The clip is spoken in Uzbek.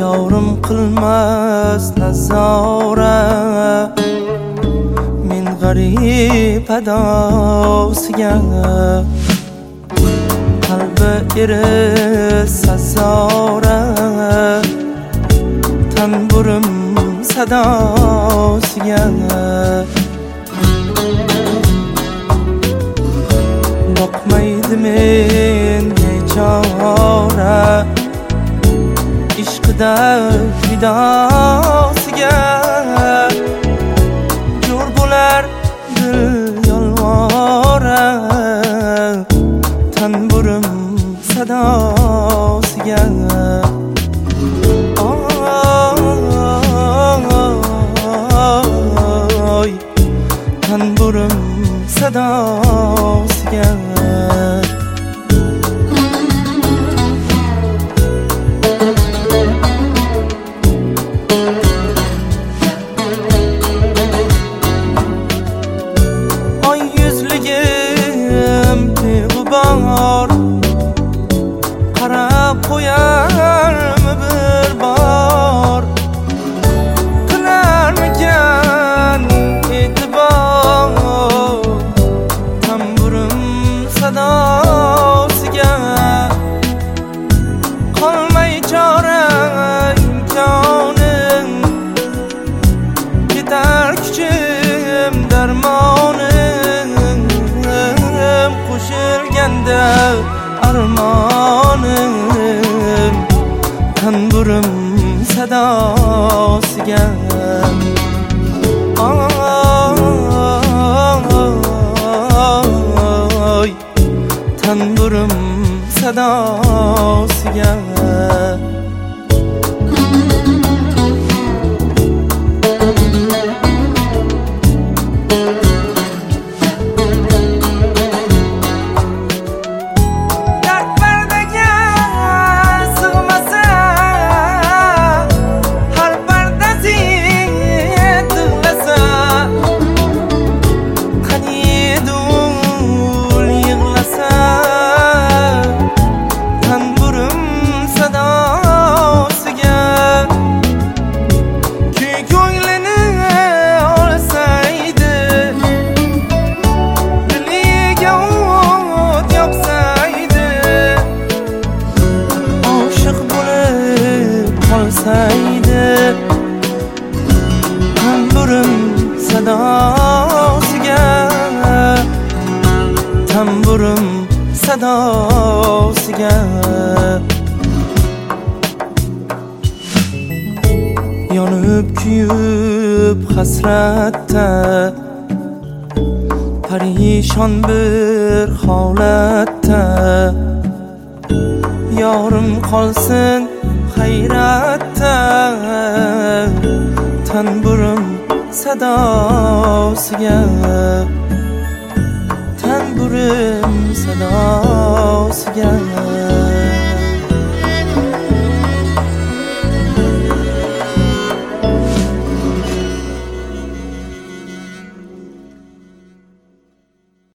Yavrum qilmas nazora men g'arib adosiga qalbi eris sazora tanburim sadosiga boqmaydi menga chora ishqida fidosiga jo'r bo'lar dil yolvora tanburim sadosiga oy tanburim sadosiga qarab qo'yarmi bir bor qilarmikan e'tibor tanburim sadosiga qolmay chora imkonim ketar kuchim darmonim qo'shilganda armonim tanburim sadosiga oy tanburim sadosiga tanburim sadosiga tanburim sadosiga yonib kuyib hasratda parishon bir holatda yorim qolsin hayratda tanburim sadosiga tanburim sadosiga